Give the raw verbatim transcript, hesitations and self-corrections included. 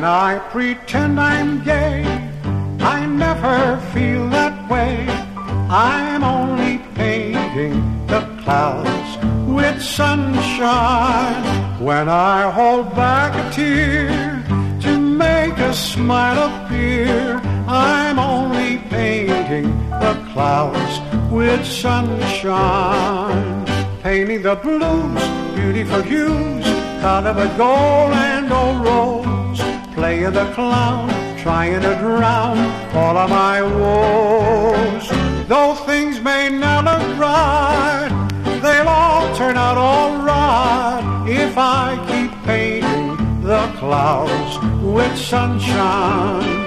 When I pretend I'm gay, I never feel that way. I'm only painting the clouds with sunshine. When I hold back a tear to make a smile appear, I'm only painting the clouds with sunshine. Painting the blues, beautiful hues, color of gold and old rose. Playing the clown, trying to drown all of my woes. Though things may not look right, they'll all turn out all right if I keep painting the clouds with sunshine.